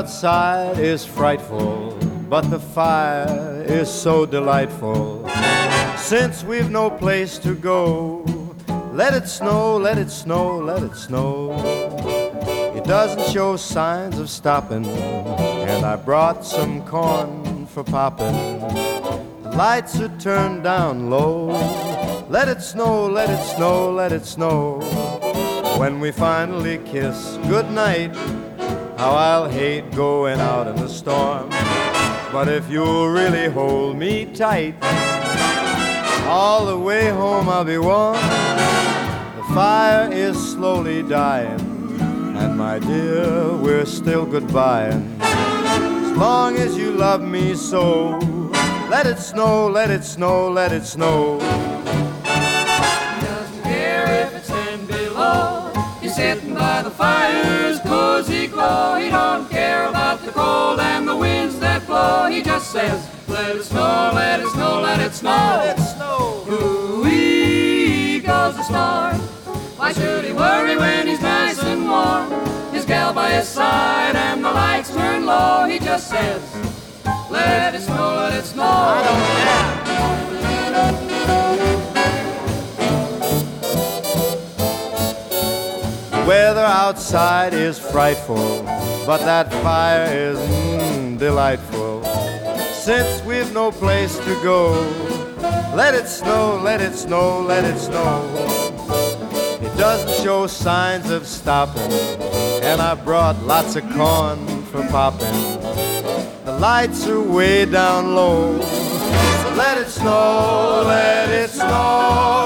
outside is frightful, but the fire is so delightful. Since we've no place to go, let it snow, let it snow, let it snow. It doesn't show signs of stopping, and I brought some corn for popping. The lights are turned down low. Let it snow, let it snow, let it snow. When we finally kiss goodnight, how I'll hate going out in the storm. But if you'll really hold me tight, all the way home I'll be warm. The fire is slowly dying, and my dear, we're still goodbying. As long as you love me so, let it snow, let it snow, let it snow. He doesn't care if it's 10 below. He's sitting by the fire's cozy glow. He don't care about the cold and the winds that blow. He just says, let it snow, let it snow, let it snow. Let it snow. Ooh-wee goes the storm. Why should he worry when he's nice and warm? His gal by his side and the lights turn low. He just says, let it snow, let it snow. I don't care. The weather outside is frightful, but that fire is delightful. Since we've no place to go, let it snow, let it snow, let it snow. It doesn't show signs of stopping, and I brought lots of corn for popping. The lights are way down low, so let it snow, let it snow.